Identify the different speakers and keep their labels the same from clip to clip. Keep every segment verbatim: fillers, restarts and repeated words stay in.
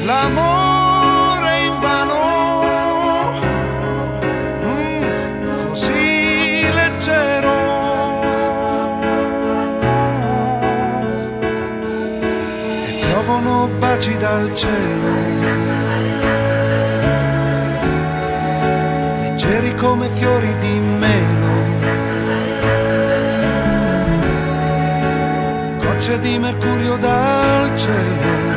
Speaker 1: l'amore è invano, mm, così leggero. E piovono baci dal cielo, leggeri come fiori di melo, gocce di mercurio dal cielo.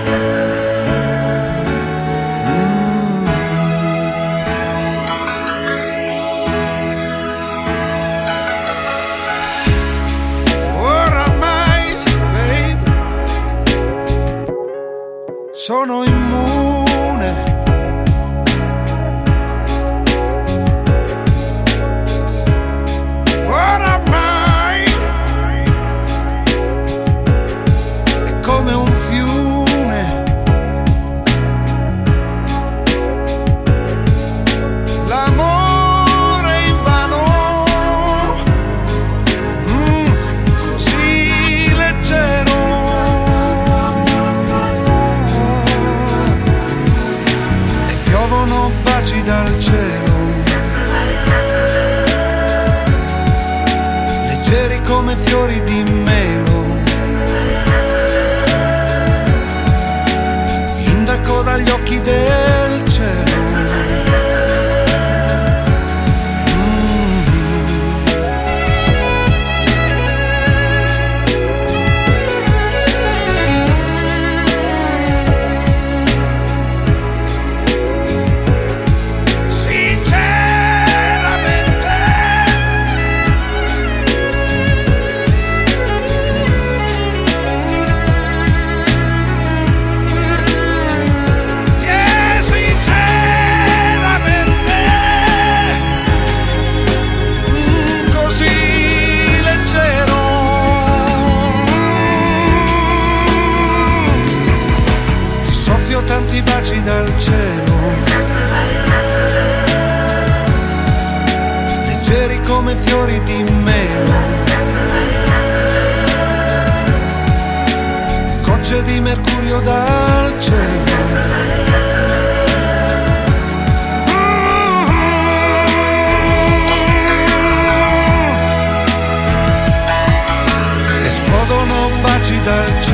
Speaker 1: Sono immune, oramai è come un fiume, l'amore è invano, mm, così leggero. Baci dal cielo, leggeri come fiori di melo, indaco dagli occhi del cielo. Tanti baci dal cielo, leggeri come fiori di melo, gocce di mercurio dal cielo. Esplodono baci dal cielo,